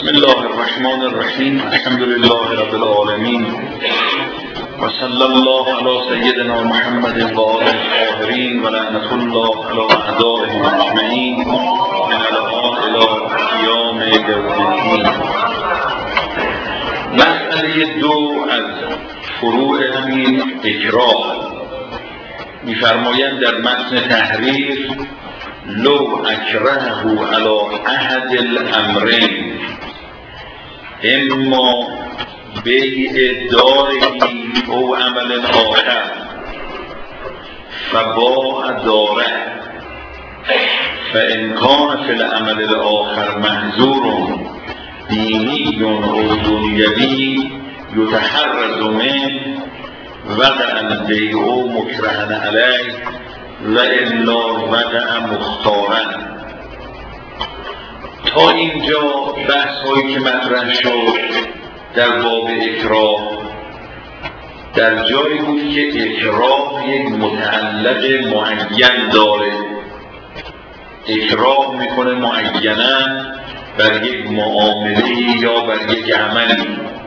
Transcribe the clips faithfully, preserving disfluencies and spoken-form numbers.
بسم الله الرحمن الرحیم. الحمد لله رب العالمین و صلی الله علی سیدنا محمد و آله الطاهرین و لعنت الله علی اعدائهم اجمعین من الان الی قیام یوم الدین. مسئله دو از فروع همین اکراه می‌فرمایند در متن تحریر: لو اکرهه علی احد الامرین اما بیع داره او عمل آخر فباع داره فان کان فی العمل الاخر محظور دینی او دنیوی یتحرز منه وقع البیع مکرها علیه و الا وقع مختارا. تا اینجا بحث هایی که مطرح شد در باب اکراه در جایی بود که اکراه یک متعلق معین داره، اکراه میکنه معینا بر یک معامله یا بر یک عملی.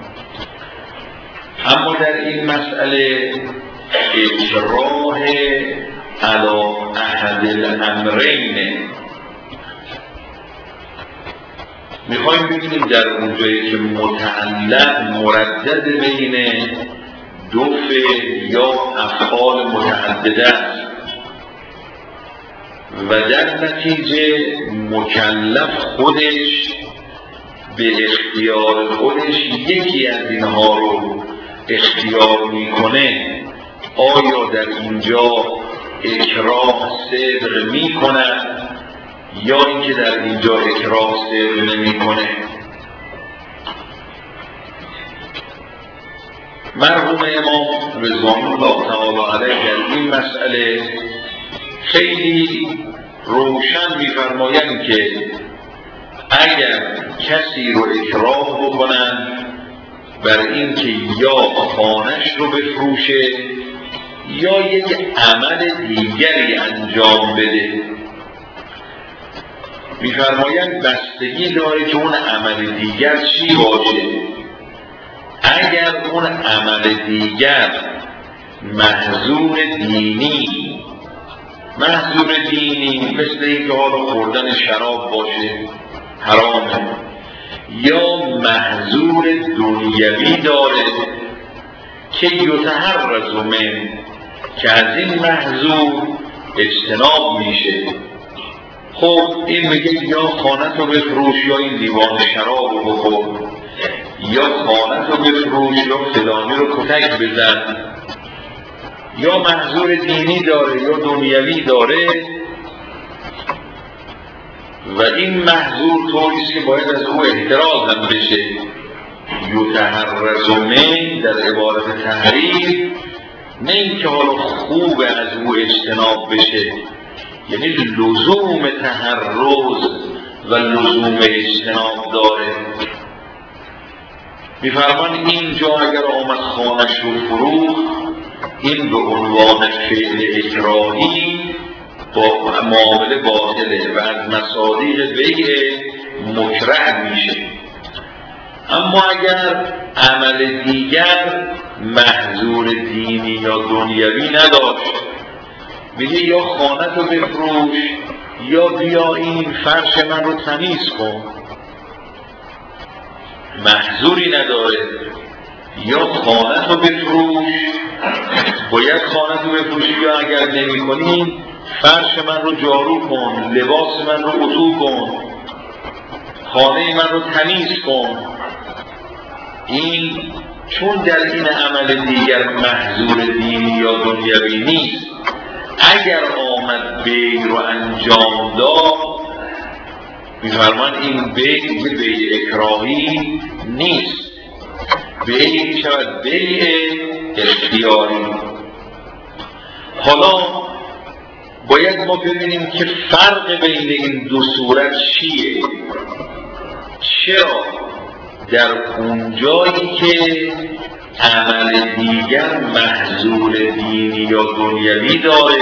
اما در این مسئله اکراه علی احد الامرین میخوایم ببینیم در اونجایی که متعلق مردد بین دو فعل یا افعال متعدده است و در نتیجه مکلف خودش به اختیار خودش یکی از اینها رو اختیار میکنه، آیا در اینجا اکراه صدق میکند یا اینکه در اینجا اکراه صدق نمیکنه؟ مرحوم امام رضوان الله تعالی علیه در این مسئله خیلی روشن میفرمایند که اگر کسی رو اکراه بکنن بر این که یا خانه‌اش رو بفروشه یا یک عمل دیگری انجام بده، میفرمایند بستگی داره که اون عمل دیگر چی باشه. اگر اون عمل دیگر محظور دینی محظور دینی مثل اینکه حالا خوردن شراب باشه حرامه، یا محظور دنیوی داره که یتحرز من که از این محظور اجتناب میشه. خب این میگه یا خانه رو بفروش یا این لیوان شراب رو بخور، یا خانه رو بفروش یا فلانی رو کتک بزن، یا محظور دینی داره یا دنیوی داره و این محظور طوریست که باید از او احتراز هم بشه. یتحرز من در عبارت تحریر نه اینکه حالا خوب از او اجتناب بشه، یعنی لزوم تحرز و لزوم اجتناب داره. میفرمان اینجا اگر آمد خانه‌اش رو فروخت، این به عنوان فعل اکراهی با معامله باطله و از مصادیق بیع مکره میشه. اما اگر عمل دیگر محظور دینی یا دنیوی نداشت، میگه یا خانه رو بفروش یا بیا این فرش من رو تمیز کن، محظوری نداره، یا خانه رو بفروش باید خانه رو بفروشی یا اگر نمی کنی فرش من رو جارو کن، لباس من رو عطو کن، خانه من رو تمیز کن. این چون در این عمل دیگر محظور دینی یا دنیوی نیست، اگر آمد بیع رو انجام داد میفرمان این بیع به بیع اکراهی نیست، بیع میشود بیع اختیاری. حالا باید ما ببینیم که فرق بین این دو صورت چیه. چرا در اون جایی که عمل دیگر محظور دینی یا دنیوی داره،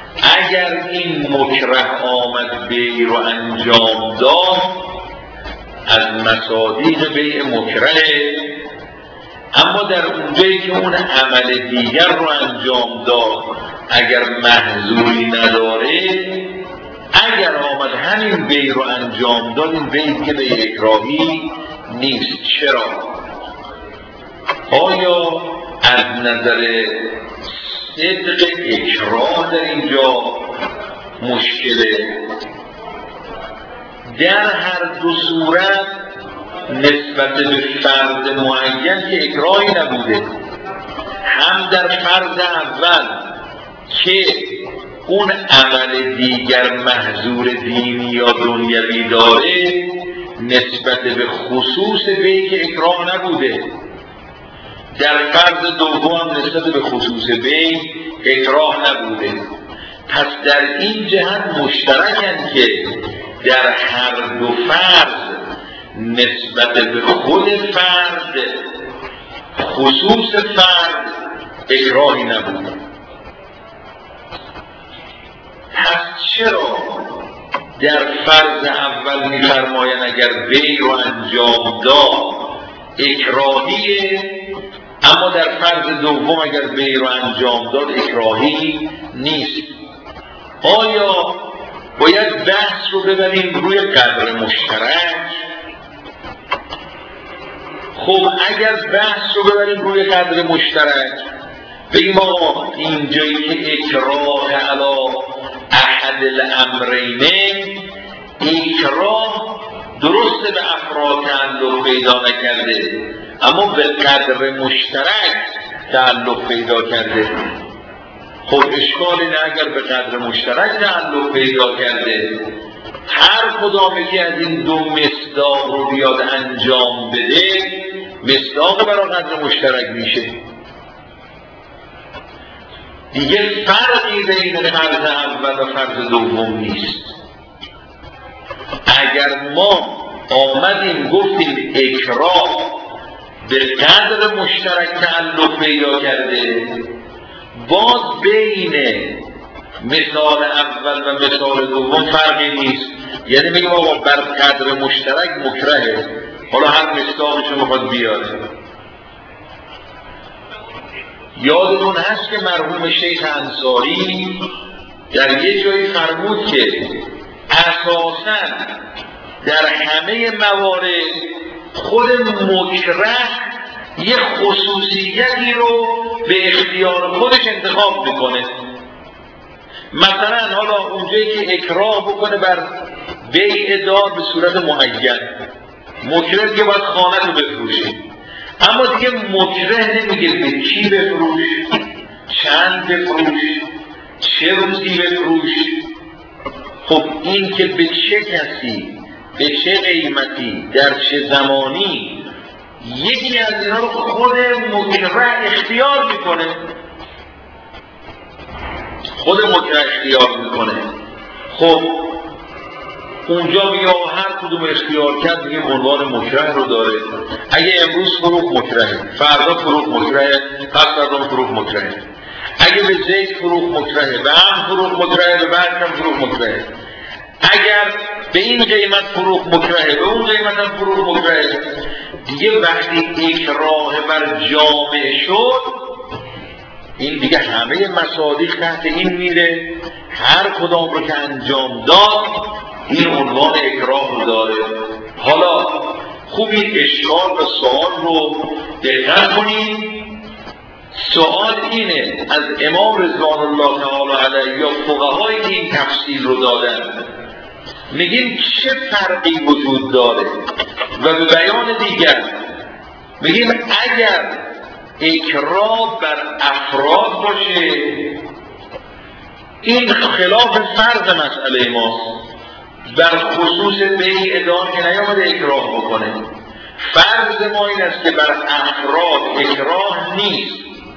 اگر این مکره آمد بیع رو انجام داد از مصادیق بیع مکره، اما در اونجایی که اون عمل دیگر رو انجام داد اگر محظوری نداره، اگر آمد همین بیع رو انجام داد، این بیع که به اکراهی نیست. چرا؟ آیا از نظر صدق اکراه در اینجا مشکله؟ در هر دو صورت نسبت به فرد معین که اکراهی نبوده، هم در فرض اول که اون عمل دیگر محظور دینی یا دنیوی داره، نسبت به خصوص بیع که اکراه نبوده. در فرض دوم نسبت به خصوص بیع اکراه نبوده. پس در این جهت مشترکن که در هر دو فرض نسبت به خود فرد خصوص فرد اکراهی نبوده. پس چرا در فرض اول می‌فرمایند اگر بیع رو انجام داد اکراهیه، اما در فرض دوم اگر بیع رو انجام داد اکراهی نیست؟ آیا باید بحث رو ببریم روی قدر مشترک؟ خب اگر بحث رو ببریم روی قدر مشترک، بگیم آقا اینجایی که اکراه علی احد الامرین، اکراه درسته به افراد تعلق پیدا نکرده، اما به قدر مشترک تعلق پیدا کرده. خب اشکالی نه اگر به قدر مشترک تعلق پیدا کرده، هر کدام که از این دو مصداق رو بیاد انجام بده مصداق برای قدر مشترک میشه. دیگه فرقی بین فرض اول و فرض دوم نیست. اگر ما آمدیم گفتیم اکراه به قدر مشترک تعلق پیدا کرده، باز بین مثال اول و مثال دوم فرقی نیست. یعنی میگم آقا بر قدر مشترک مکرهه، حالا هر مصداقشو میخواد بیاره. یادتون هست که مرحوم شیخ انصاری در یه جایی فرمود که اساساً در همه موارد خود مکره یه خصوصیتی رو به اختیار خودش انتخاب میکنه. مثلا حالا اونجایی که اکراه بکنه بر بیع دار به صورت معین، مکره که باید خانه رو بفروشه، اما دیگه مکره نمیگه به کی بفروش، چند بفروش، چه روزی بفروش. خب این که به چه کسی، به چه قیمتی، در چه زمانی، یکی از اینا رو خود مکره اختیار میکنه. خود مکره اختیار میکنه. خب اونجا میگه هر کدوم اختیار کرد میگه عنوان مکره رو داره. اگه امروز فروخ مکرهه، فردا فروخ مکرهه، پس فردا فروخ مکرهه. اگه به زید فروخ مکرهه، به هم فروخ مکرهه، به بعد هم فروخ مکرهه. اگر به این قیمت فروخ مکرهه، به اون قیمت هم فروخ مکرهه. دیگه وقتی اکراه بر جامعه شد، این دیگه همه مصادیق تحت این میره، هر کدام رو که انجام داد این عنوان اکراه رو داره. حالا خوب این اشکال و سوال رو دقت کنید. سوال اینه از امام رضوان الله تعالی علیه یا فقهایی که این تفسیر رو دادن، میگیم چه فرقی وجود داره؟ و به بیان دیگر میگیم اگر اکراه بر افراد باشه این خلاف فرض مسئله ماست. بر خصوص بیع دار که نیامده اکراه بکنه، فرض ما این است که بر افراد اکراه نیست.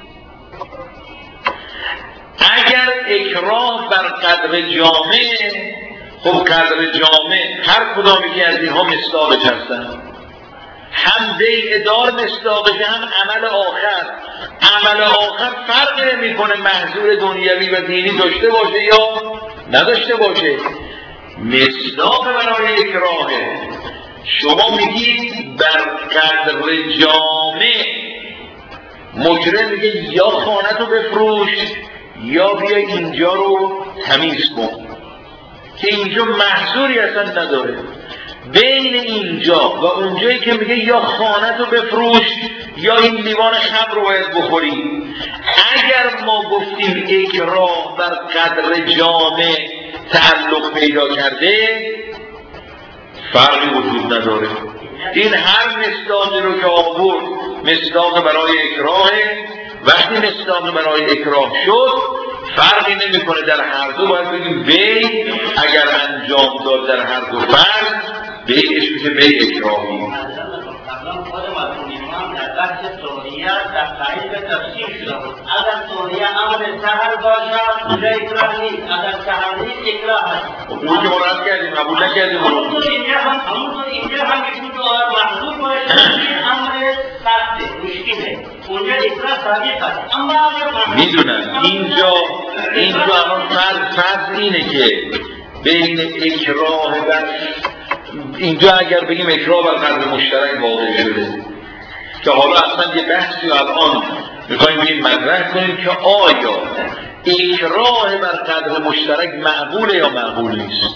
اگر اکراه بر قدر جامعه، خب قدر جامعه هر کدامی که از اینها مصداقش هستن، هم بیع دار مصداقش، هم عمل آخر. عمل آخر فرق نمی کنه محظور دنیوی و دینی داشته باشه یا نداشته باشه، مصداق برای اکراهه. شما میگید بر قدر جامع، مکره میگه یا خانه رو بفروش یا بیا اینجا رو تمیز کن، که اینجا محظوری اصلا نداره. بین اینجا و اونجایی که میگه یا خانه رو بفروش یا این لیوان خمر رو باید بخوری، اگر ما گفتیم اکراه بر قدر جامع تعلق پیدا کرده، فرقی وجود نداره. این هر مصداقی رو که آورد مصداق برای اکراهه، وقتی مصداق برای اکراه شد فرقی نمیکنه، در هر دو باید بگیم بی اگر انجام داد در هر دو فرق بیش میشه بی اکراهی. خود مرحوم امام در بحث توریه در تعریف تفسیر شده بود. اگر توریه امر سهل باشد اونجا اکراه نیست، اگر سهل نیست اکراه هست. اون که مراد کردیم قبول نکردیم. همونطور اینجا هم همونطور اینجا هم میتونه محضور باشه این امر سخته مشکله، اونجا اکراه ثابت است. اما اگر میدونم اینجا اینجا الان فرض فرض اینه که بین اکراه و اینجا اگر بگیم اکراه بر قدر مشترک واقع شده، که حالا اصلا یه بحثی الان میخوایم بگیم مطرح کنیم که آیا اکراه بر قدر مشترک مقبوله یا مقبول نیست.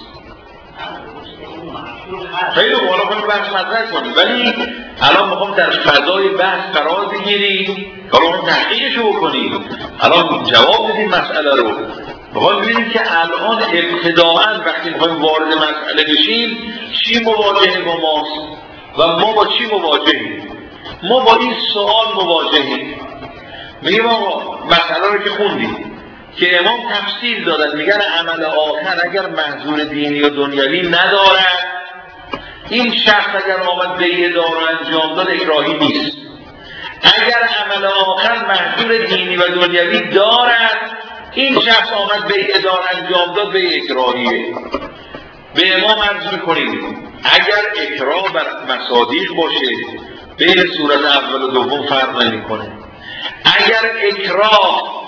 خیلی حالا کنیم بحث مطرح کنیم، ولی الان میخوام در فضای بحث قرار بگیریم، حالا هم تحقیقشو بکنیم، الان جواب بدیم مسئله رو. میخوایم ببینیم که الان ابتداعاً وقتی میخوایم وارد مسئله بشیم چی مواجهه با ماست و ما با چی مواجهیم. ما با این سوال مواجهیم، میگیم آقا مسئله رو که خوندیم که امام تفصیل دادن، میگن عمل آخر اگر محظور دینی و دنیوی ندارد، این شخص اگر آمد بیع دار انجام داد اکراهی نیست. اگر عمل آخر محظور دینی و دنیوی دارد، این شخص آمد بیع دار انجام داد به اکراهیه. به امام عرض میکنیم اگر اکراه بر مصادیق باشه بین صورت اول و دوم فرق نمیکنه. اگر اکراه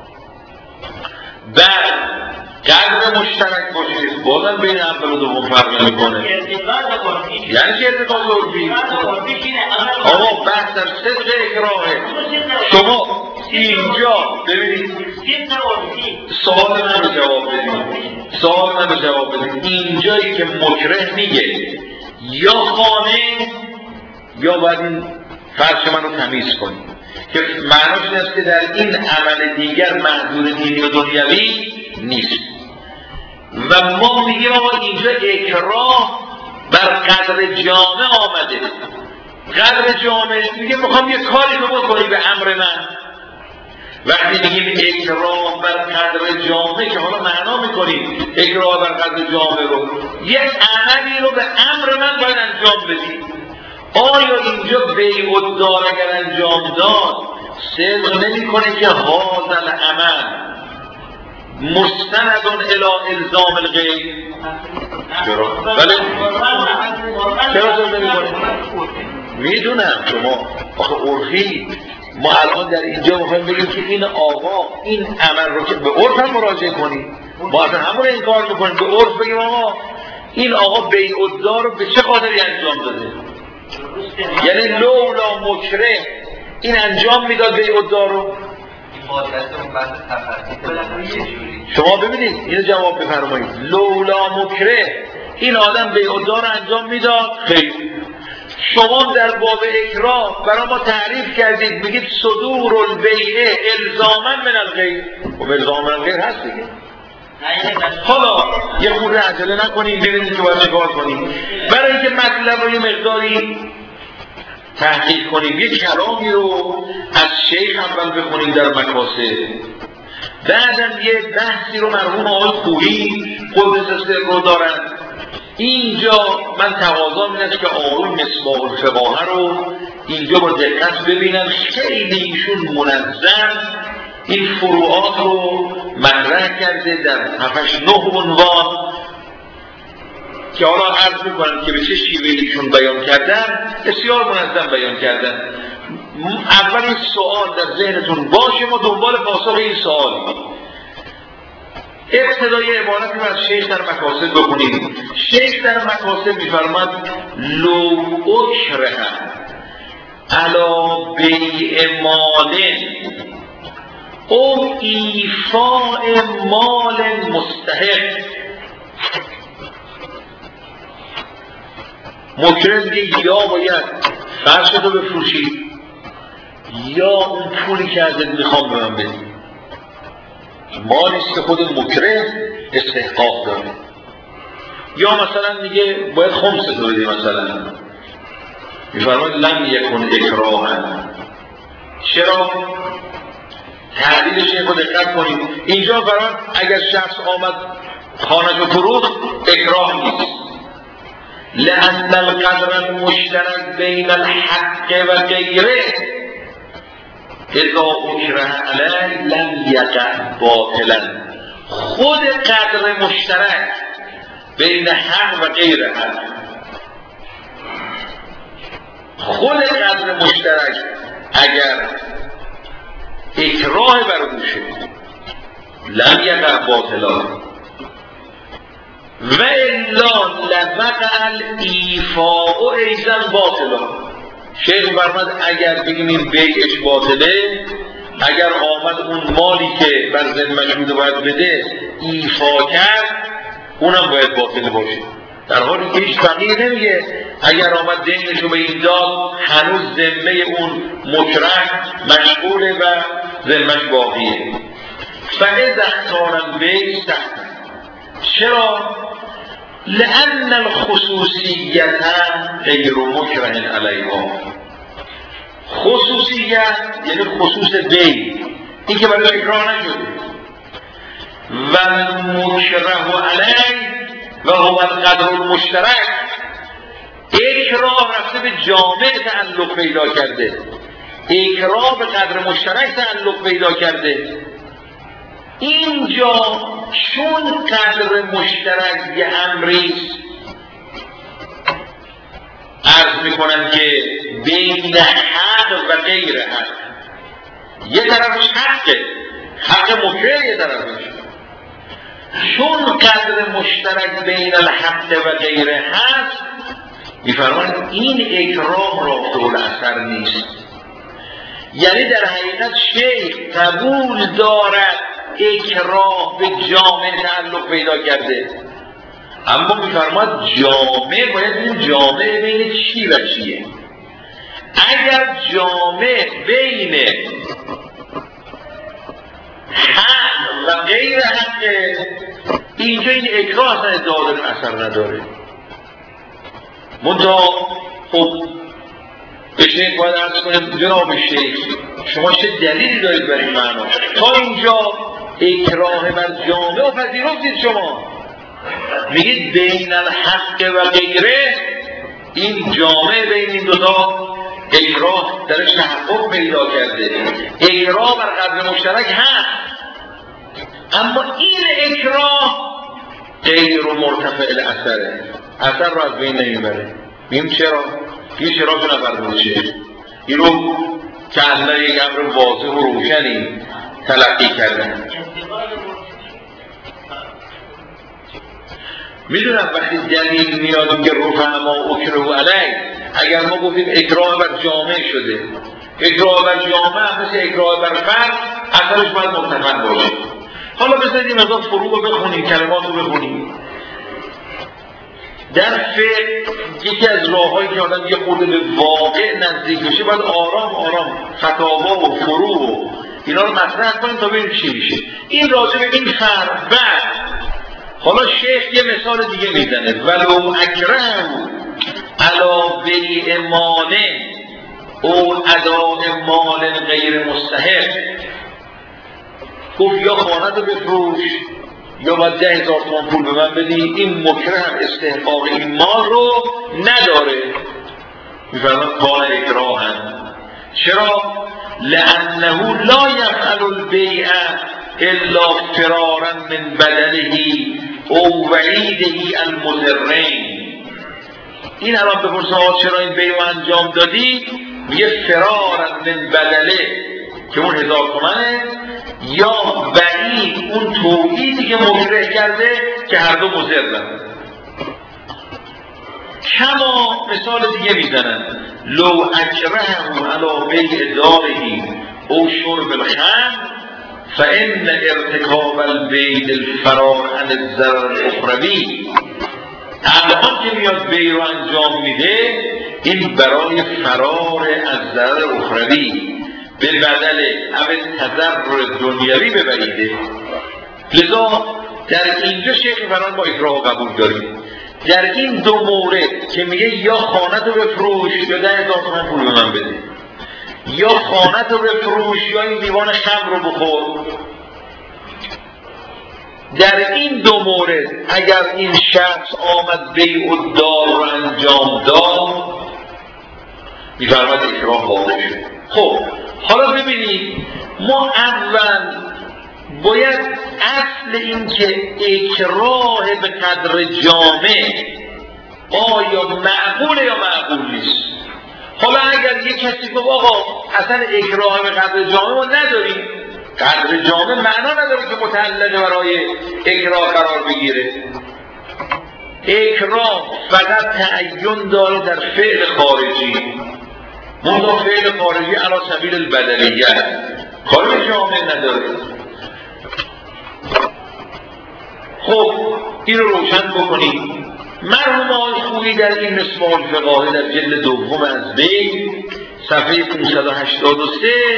بر قدر مشترک باشه بازم بین اول و دوم فرق نمیکنه. یعنی که ارتکاز عرفی. آقا بحث در صدق اکراهه. شما اینجا ببینید سوال من رو جواب بدید، سوال من رو جواب بدید. اینجایی که مکره میگه یا خانه یا باید این فرش من رو تمیز کنید، که معناش این است که در این عمل دیگر محظور دینی و دنیوی نیست. و ما میگیم آقا اینجا اکراه بر قدر جامع آمده. قدر جامع میگه میخوام یه کاری رو بکنی به امر من. وقتی میگیم اکراه بر قدر جامع که حالا معنا میکنیم اکراه بر قدر جامع رو، یه عملی رو به امر من باید انجام بدی. آیا اینجا بیع الدار اگر انجام داد صدق نمیکنه که هذا العمل مستند الی الزام الغیر؟ چرا؟ بله چرا صدق نمیکنه؟ میدونم شما آخه عرفی ما الان در اینجا میخوایم بگیم که این آقا این عمل رو که به عرف هم مراجعه کنیم، ما اصلا همون این کار میکنیم، به عرف بگیم آقا این آقا بیع الدار رو به چه خاطری انجام داده؟ یعنی لولا مکره این انجام میداد بیع الدار رو. شما ببینید اینو جواب بفرمایید. لولا مکره این آدم بیع الدار انجام میداد؟ خیر. شما در باب اکراه برای ما تعریف کردید، میگید صدور البیع الزاما من الغیر. و الزاما من الغیر هست دیگه. حالا یه خورده عجله نکنیم ببینید که باید چیکار کنیم. برای اینکه مطلب رو یه مقداری تحقیق کنیم یه کلامی رو از شیخ اول بخونیم در مکاسب، بعدم یه بحثی رو مرحوم آقای خویی قدس سر رو دارن. اینجا من تقاضا این است که آقای مصباح الفقاهه رو اینجا با دقت ببینم. خیلی ایشون منظم این فروعات رو مطرح کرده در هفتش نه عنوان که حالا عرض میکنم که به چه شیوه ایشون بیان کردن، بسیار منظم بیان کردن. اول این سوال در ذهنتون باشه، ما دنبال پاسخ این سوال. ابتدای عبارتی رو از شیخ در مقاصد بکنیم. شیخ در مقاصد می‌فرماید لو اکره علی بیع مال او ایفاء مال مستحق. مکره میگه یا باید فرشتو بفروشی یا اون پولی که ازت میخوام به من بدی. مالیست که خود مکره استحقاق داره. یا مثلا میگه باید خمستو بدی. مثلا میفرماید لم یکن اکراها. چرا؟ تعدیلش خود دقت کنید. اینجا فرمان اگر شخص آمد خانه رو فروخت اکراه نیست. لأن القدر المشترك بین الحق و غیره اذا اکره علیه لم یقع باطلا. خود قدر مشترک بین حق و غیر حق، خود قدر مشترک اگر اکراه بر او شد لم یقع باطلا و الا لوقع الایفاء ایضا باطلا. شیخ فرمود اگر بگیم این بیعش باطله، اگر آمد اون مالی که بر ذمه‌اش بوده باید بده ایفا کرد، اونم باید باطل باشه. در حالی که هیچ فقیه نمیگه اگر آمد دینشو به این داد هنوز ذمه اون مکره مشغوله و ذمه‌اش باقیه. فاذا اختار البیع سهل. چرا؟ لأن الخصوصیت غیر مکره علیها. خصوصیت یعنی خصوص بیع، این که برای اکراه نشده. و المکره علیه و هو القدر المشترک. اکراه رفته به جامع تعلق پیدا کرده، اکراه به قدر مشترک تعلق پیدا کرده. اینجا چون قدر مشترک یه امریست، عرض میکنن که بین حق و غیر حق، یه طرفش حقه، حق مکره یه طرفش، چون قدر مشترک بین الحق و غیر حق میفرمان این اکراه رافت الاثر نیست. یعنی در حقیقت شیخ قبول دارد اکراه به جامع تعلق پیدا کرده، اما میفرماد جامع باید این جامع بین چی و چیه. اگر جامع بین حق و غیر حق، اینجا این اکراه اصلا ادعا داره اثر نداره. منتها خب به شیخ باید عرض کنیم جناب شیخ شما چه دلیلی دارید برای این معنا؟ تا اینجا اکراه بر جامعه و پذیرفتید، شما میگید بین الحق و غیره، این جامعه بین این دوتا اکراه درش تحقق پیدا کرده، اکراه بر قدر مشترک هست، اما این اکراه غیر مرتفع الاثره، اثر رو از بین نمیبره. بیم چرا؟ این چرا که نفرموشه این رو که اصلا یک امر واضح و روشنی تلقی کردن. میدونم وقتی دلیل میاد که رفع ما اکره علیه، اگر ما گفتیم اکراه بر جامعه شده، اکراه بر جامعه مثل اکراه بر فرد اثرش باید مرتفع باشه. حالا بذارید مثلا فروع رو بخونیم، کلمات رو بخونیم. در فقه یکی از راه‌هایی که آدم یه خورده به واقع نزدیک بشه باید آرام آرام فتاوا و فروع و اینا رو مطرح کنیم تا ببینیم چی میشه. این راجع به این فرق. بعد حالا شیخ یه مثال دیگه میزنه، ولو اکرم علی بیع مال او اداء مال غیر مستحق. گفت یا خانه رو بفروش یا باید ده هزار تومان پول به من بدی، این مکره هم استحقاق این مال رو نداره. میفرماد کان اکراه هم. چرا؟ لانه لا یفعل البیع الا فرارا من بدنه او وعیده المضرین. این الان بپرسه چرا این بیع رو انجام دادی؟ میگه فرارا من بدنه که اون هزار تومنه، یا وعید یعنی اون توحیدی که مکره کرده که هر دو مضرن. کما مثال دیگه میزنن لو اکرهه علی بیع داره او شرب الخمر فان ارتکاب البیع الفرار عن الضرر الاخروی. الان که میاد بیع رو انجام میده این برای فرار از ضرر اخروی به بدل او تضرر دنیوی ببریده. لذا در اینجا شیخ فرمان با اکراه قبول داریم. در این دو مورد که میگه یا خانه رو بفروش یا ده هزار تومان پول به من بده، یا خانه رو بفروش یا این لیوان خمر رو بخور، در این دو مورد اگر این شخص آمد بیع الدار رو انجام داد میفرماید اکراه واقع شد. خب حالا ببینید ما اول باید اصل این که اکراه به قدر جامع آیا معقوله یا معقول نیست. حالا اگر یک کسی گفت آقا اصلا اکراه به قدر جامع ما نداریم، قدر جامع معنا نداره که متعلق برای اکراه قرار بگیره. اکراه فقط تعین داره در فعل خارجی، منطقه فعل خارجی علی سبیل البدلیه کار به جامع نداره. خب این رو روشن بکنیم. مرحوم آقای خویی در این مصباح الفقاهه در جلد دوم از بیع صفحه پانصد و هشتاد و سه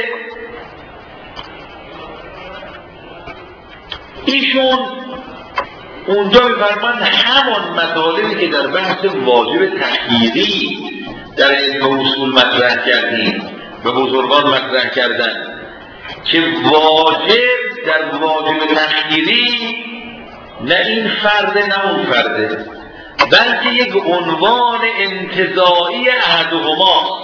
ایشون اونجا می‌فرمایند همان مطالبی که در بحث واجب تخییری در علم اصول مطرح کردیم به بزرگان مطرح کردن که واجب در واجب تخییری نه این فرده نه اون فرده، بلکه یک عنوان انتزاعی احدهما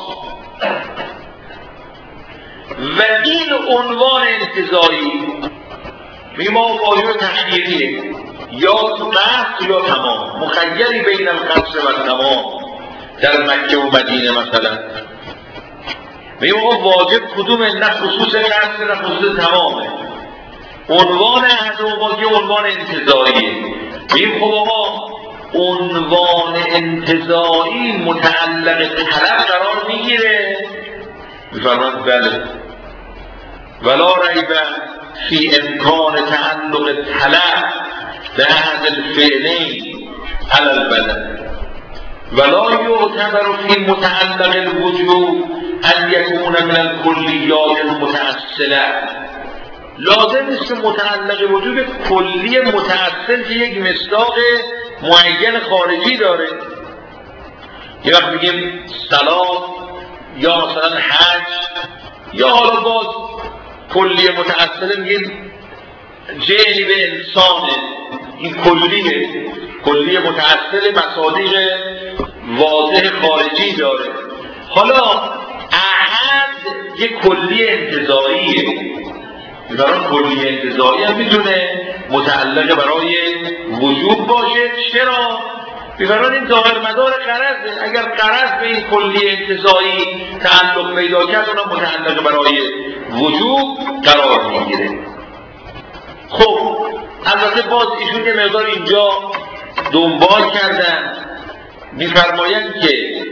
و این عنوان انتزاعی میما واجب تخییریه یا قصد یا تمام، مخیری بین القصد و تمام. در مکه و مدینه مثلا میما واجب کدوم نه خصوص قصد نه خصوص تمامه. عنوان احدهما که عنوان انتزاعیه. میگیم خب آقا عنوان انتزاعی متعلق طلب قرار میگیره؟ میفرماند بله. ولا ریب فی امکان تعلق طلب به احد الفعلین علی البدن ولا یعتبر فی متعلق الوجوب ان یکون من الکلیات المتأصله. لازم نیست که متعلق وجوب کلی متأصل که یک مصداق معین خارجی داره. یه وقت میگیم صلات یا مثلا حج یا حالا باز کلی متأصل میگیم جنی به انسانه، این کلیه، کلی متأصل مصادیق واضح خارجی داره. حالا احد یک کلی انتزاعیه، برای کلی انتزاعی هم میتونه متعلق برای وجوب باشه. چرا؟ بی‌قرار این ظاهر مدار غرضه. اگر غرض به این کلی انتزاعی تعلق پیدا کرد اونم متعلق برای وجوب قرار میگیره. خب البته باز ایشون یه مقدار اینجا دنبال کردن، میفرمایند که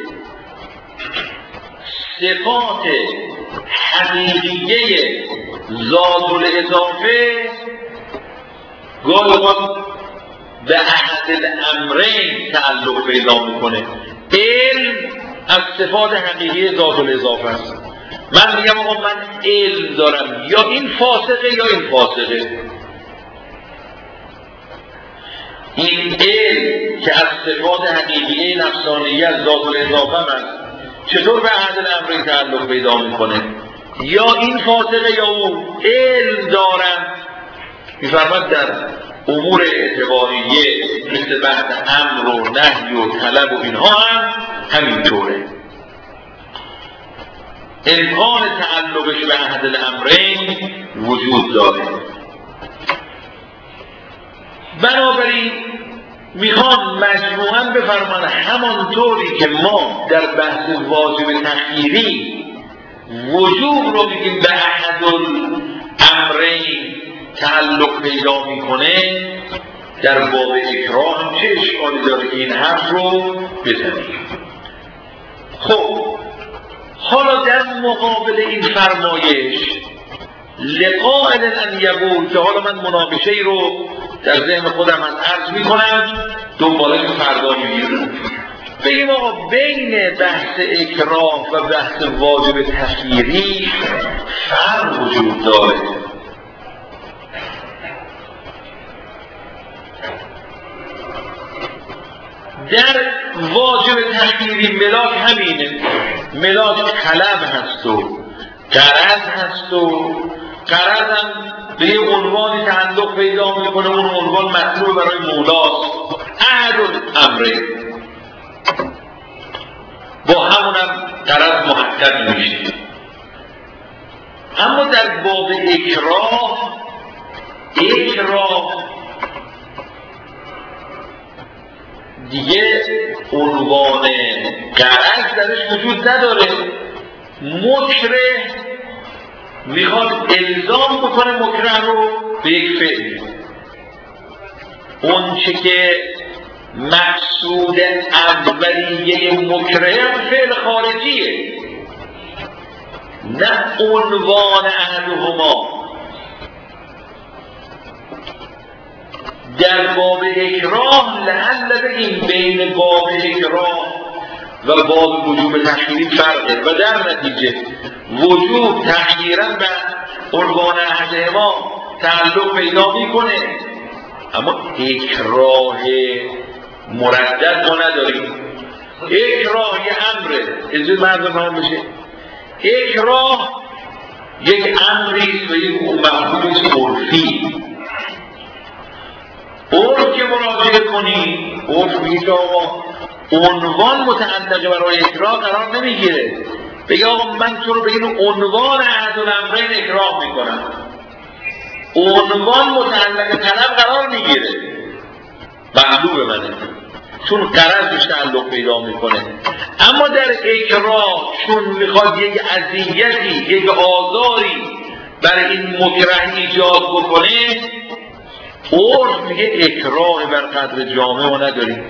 صفات حقیقیه ذات الاضافه گاهی اوقات به احد الامرین تعلق پیدا میکنه. علم از صفات حقیقی ذات الاضافه است. من میگم آقا من علم دارم، یا این فاسقه یا این فاسقه. این علم که از صفات حقیقی نفسانیه از ذات الاضافه است چطور به احد الامرین تعلق پیدا میکنه؟ یا این فاسقه یا اون. علم دارم میفرماد در امور اعتباریه مثل بحث امر و نهی و طلب و اینها هم همینطوره. امکان تعلقش به احد الامرین وجود داره. بنابراین میخوام مجموعاً بفرمان همانطوری که ما در بحث واجب تخییری وجوب رو میگیم به احد الامرین تعلق پیدا میکنه در باب اکراه هم چه اشکالی داره که این حرف رو بزنیم؟ خب حالا در مقابل این فرمایش لقائل ان یقول، که حالا من مناقشه ای رو در ذهن خودم از عرض میکنم دنباله فردا میگیرم. بگیم آقا بین بحث اکراه و بحث واجب تخییری فرق وجود داره. در واجب تخییری ملاک همینه، ملاک طلب هست و غرض هست و غرض هم به یه عنوانی تعلق پیدا میکنه، اون عنوان مطلوب برای مولاست، احد الامره، با همونم غرض محقق میشه. اما در باب اکراه، اکراه دیگه عنوان غرض درش وجود نداره. مکره میخواد الزام بکنه مکره رو به یک فعل. اون چه که مقصود اولیه مکره هم فعل خارجیه، نه عنوان احدهما. در باب اکراه لعل بگیم بین باب اکراه و باب وجوب تخییری فرقه و در نتیجه وجوب تخییرا به عنوان احدهما تعلق پیدا میکنه، اما اکراه مردد ما نداریم. اکراه یه امره، اجازه مردم هم بشه. اکراه یک امریست و یک مفهومیست عرفی. عرف که مراجعه کنی، عرف میگه که آقا عنوان متعلق برای اکراه قرار نمیگیره. بگه آقا من تو رو بگیم عنوان احد الامرین اکراه میکنم، عنوان متعلق طلب قرار میگیره، مطلوب منه چون غرضش تعلق پیدا میکنه. اما در اکراه چون میخواد یک اذیتی، یک آزاری برای این مکره ایجاد بکنه، عرف میگه اکراه بر قدر جامعه ما نداریم.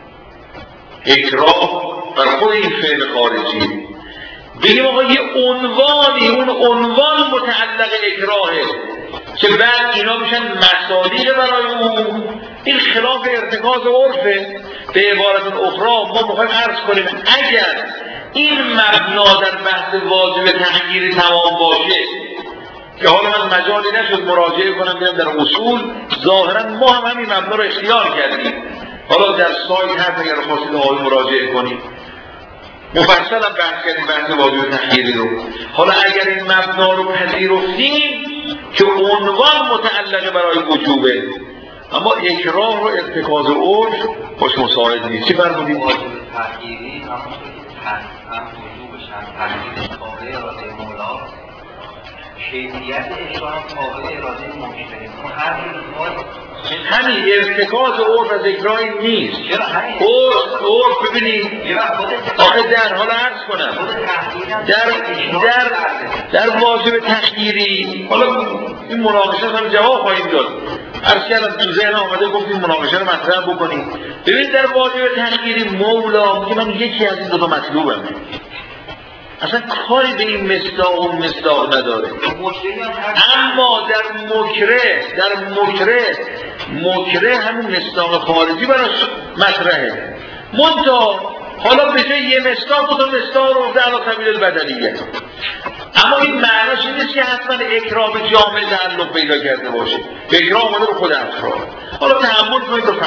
اکراه بر خود این فعل خارجی. بگیم آقا یه عنوانی، اون عنوان متعلق اکراهه که بعد اینا میشن مصادیق برای اون. این خلاف ارتکاز عرفه. به عبارت اخرى ما میخوایم عرض کنیم اگر این مبنا در بحث واجب تخییری تمام باشه، که حالا من مجالی نشد مراجعه کنم بیام در اصول، ظاهرا ما هم همین مبنا رو اختیار کردیم. حالا در سایت هست اگر خواستید آقای مراجعه کنیم مفصل هم بحث کردیم بحث واجب تخییری رو. حالا اگر این مبنا رو پذیرفتیم که عنوان متعلق برای وجوبه، اما اکراه رو ارتکاز عرف باش مساعد نیست. چی فرمودیم؟ واجب تخییری همون که هم وجوبش هم تخییرش تابع اراده مولا، کیفیت اجرا هم تابع اراده مشتری. همین ارتکاز عرف از اکراهی نیست. عرف عرف ببینید آخه در حالا عرض کنم در در در واجب تخییری، حالا این مناقشه هم جواب خواهیم داد، عرض کردم تو ذهن آمده گفتیم مناقشه رو مطرح بکنیم. ببین در واجب تخییری مولا میگه من یکی از این دو تا مطلوبم، اصلا کاری به این مصداق و مصداق نداره. اما در مکره در مکره مکره همون مصداق خارجی براش مطرحه. منتها حالا به جای یه مصداق دو تا مصداق رو در سبیل البدلیه. اما این معناش این نیست که حتما اکراه به جامعه تعلق پیدا کرده باشه. اکراه اومده رو خود افراد. حالا تحمل کنید تا